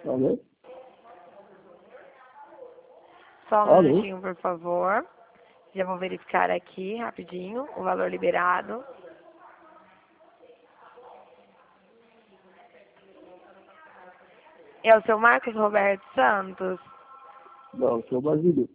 Alô? Só um Alô? minutinho, por favor. Já vou verificar aqui rapidinho o valor liberado. É o seu Marcos Roberto Santos? Não, sou Basílio.